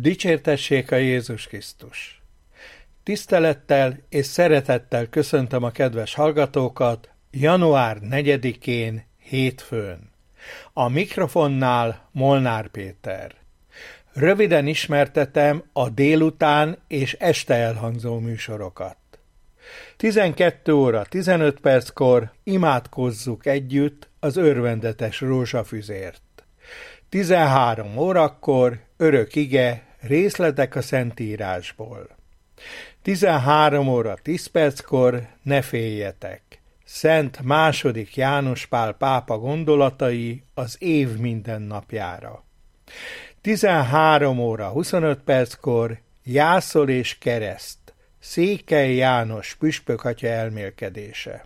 Dicsértessék a Jézus Krisztus! Tisztelettel és szeretettel köszöntöm a kedves hallgatókat január 4-én, hétfőn. A mikrofonnál Molnár Péter. Röviden ismertetem a délután és este elhangzó műsorokat. 12 óra 15 perckor imádkozzuk együtt az örvendetes rózsafüzért. 13 órakor örök ige, részletek a Szentírásból. 13 óra 10 perckor ne féljetek. Szent II. János Pál pápa gondolatai az év minden napjára. 13 óra 25 perckor jászol és kereszt, Székely János püspök atya elmélkedése.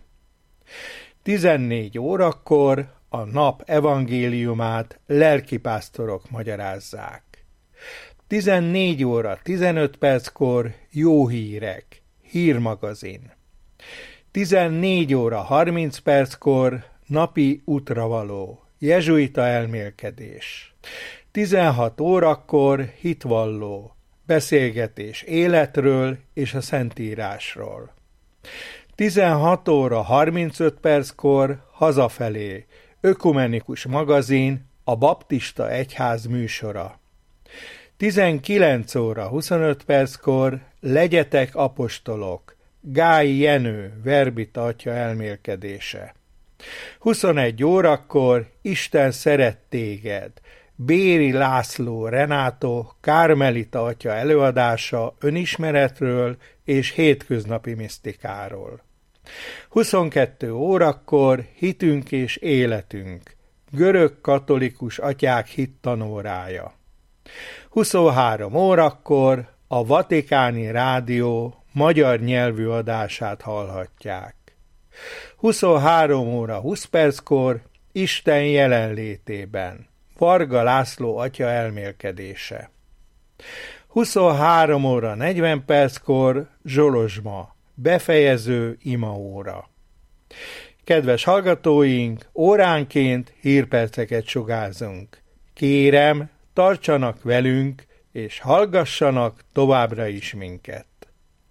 14 órakor a nap evangéliumát lelkipásztorok magyarázzák. 14 óra 15 perckor jó hírek, hírmagazin. 14 óra 30 perckor napi útravaló, jezsuita elmélkedés. 16 órakor hitvalló, beszélgetés életről és a Szentírásról. 16 óra 35 perckor hazafelé, ökumenikus magazin, a Baptista Egyház műsora. 19 óra 25 perckor legyetek apostolok, Gály Jenő, Verbita atya elmélkedése. 21 órakor Isten szeret téged, Béri László Renátó, Kármelita atya előadása önismeretről és hétköznapi misztikáról. 22 órakor hitünk és életünk, görög katolikus atyák hittanórája. 23 órakor a Vatikáni Rádió magyar nyelvű adását hallhatják. 23 óra 20 perckor Isten jelenlétében, Varga László atya elmélkedése. 23 óra 40 perckor Zsolozsma, befejező imaóra. Kedves hallgatóink, óránként hírperceket sugárzunk. Kérem, tartsanak velünk, és hallgassanak továbbra is minket.